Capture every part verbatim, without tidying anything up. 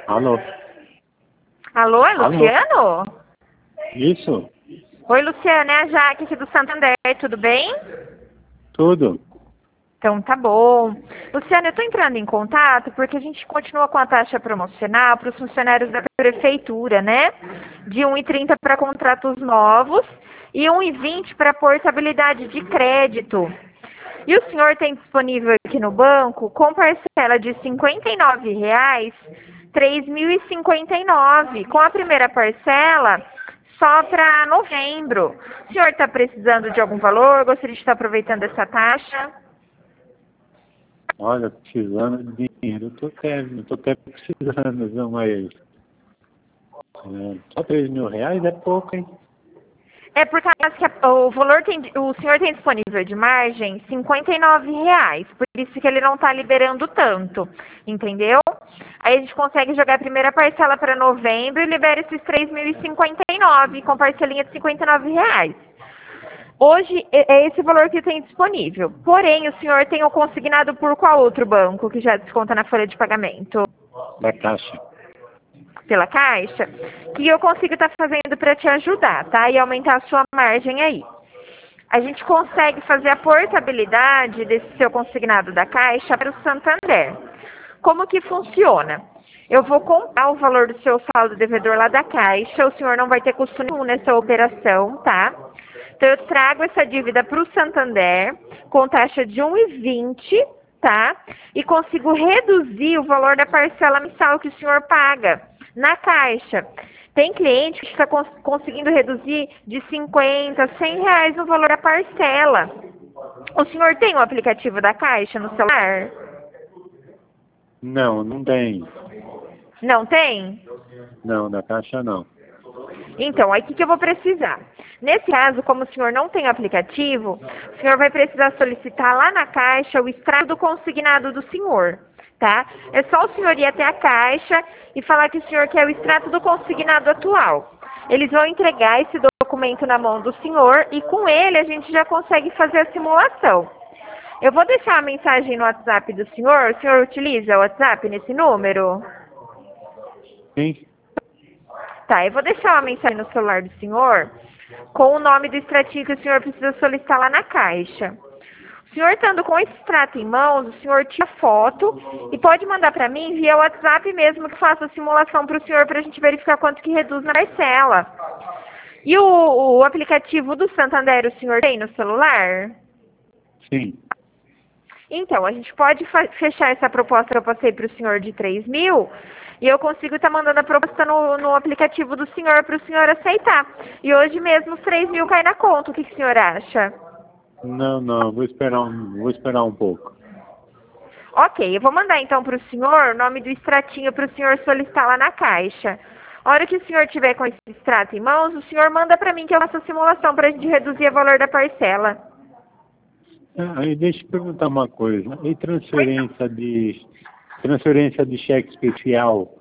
Alô? Alô, é Alô? Luciano? Isso? Oi, Luciano, é a Jaque aqui do Santander, tudo bem? Tudo? Então tá bom. Luciano, eu tô entrando em contato porque a gente continua com a taxa promocional para os funcionários da prefeitura, né? De um real e trinta para contratos novos e um real e vinte para portabilidade de crédito. E o senhor tem disponível aqui no banco, com parcela de cinquenta e nove reais, três mil e cinquenta e nove. Com a primeira parcela, só para novembro. O senhor está precisando de algum valor? Gostaria de estar aproveitando essa taxa? Olha, precisando de dinheiro. Eu tô até, eu tô até precisando, viu, mas... É, só três mil reais é pouco, hein? É por causa que a- o valor tem, o senhor tem disponível de margem cinquenta e nove reais, por isso que ele não está liberando tanto, entendeu? Aí a gente consegue jogar a primeira parcela para novembro e libera esses três mil e cinquenta e nove com parcelinha de cinquenta e nove reais. Hoje é é esse valor que tem disponível. Porém, o senhor tem o consignado por qual outro banco que já desconta na folha de pagamento? Da Caixa. Pela Caixa? Que eu consigo estar fazendo para te ajudar, tá? E aumentar a sua margem aí. A gente consegue fazer a portabilidade desse seu consignado da Caixa para o Santander. Como que funciona? Eu vou comprar o valor do seu saldo devedor lá da Caixa, o senhor não vai ter custo nenhum nessa operação, tá? Então eu trago essa dívida para o Santander com taxa de um real e vinte, tá? E consigo reduzir o valor da parcela mensal que o senhor paga na Caixa. Tem cliente que está cons conseguindo reduzir de cinquenta, cem reais o valor da parcela. O senhor tem o aplicativo da Caixa no celular? Não, não tem. Não tem? Não, da Caixa não. Então, aí o que, que eu vou precisar? Nesse caso, como o senhor não tem aplicativo, o senhor vai precisar solicitar lá na Caixa o extrato do consignado do senhor, tá? É só o senhor ir até a Caixa e falar que o senhor quer o extrato do consignado atual. Eles vão entregar esse documento na mão do senhor e com ele a gente já consegue fazer a simulação. Eu vou deixar a mensagem no WhatsApp do senhor. O senhor utiliza o WhatsApp nesse número? Sim? Tá, eu vou deixar uma mensagem no celular do senhor com o nome do extratinho que o senhor precisa solicitar lá na Caixa. O senhor estando com esse extrato em mãos, o senhor tira foto e pode mandar para mim via WhatsApp mesmo que faça a simulação para o senhor para a gente verificar quanto que reduz na parcela. E o, o aplicativo do Santander o senhor tem no celular? Sim. Então, a gente pode fechar essa proposta que eu passei para o senhor de três mil e eu consigo estar mandando a proposta no, no aplicativo do senhor para o senhor aceitar. E hoje mesmo os três mil cai na conta. O que, que o senhor acha? Não, não, vou esperar um, vou esperar um pouco. Ok, eu vou mandar então para o senhor o nome do extratinho para o senhor solicitar lá na Caixa. A hora que o senhor tiver com esse extrato em mãos, o senhor manda para mim que eu faço a simulação para a gente reduzir o valor da parcela. Ah, aí deixa eu perguntar uma coisa. E transferência de transferência de cheque especial,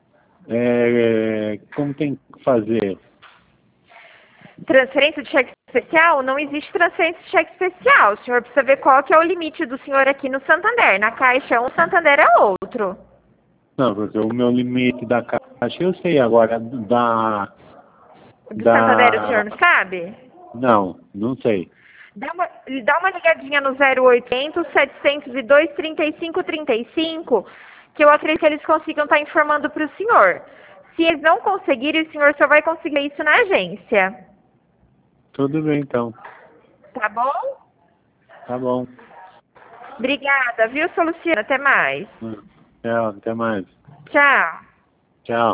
é, como tem que fazer? Transferência de cheque especial? Não existe transferência de cheque especial. O senhor precisa ver qual que é o limite do senhor aqui no Santander. Na Caixa é um, Santander é outro. Não, porque o meu limite da Caixa eu sei agora, da... Do Santander o senhor da... não sabe? Não, não sei. Dá uma, dá uma ligadinha no zero oitocentos, setecentos e dois, trinta e cinco, trinta e cinco, que eu acredito que eles consigam estar informando para o senhor. Se eles não conseguirem, o senhor só vai conseguir isso na agência. Tudo bem, então. Tá bom? Tá bom. Obrigada, viu, seu Luciano? Até mais. Tchau, até mais. Tchau. Tchau.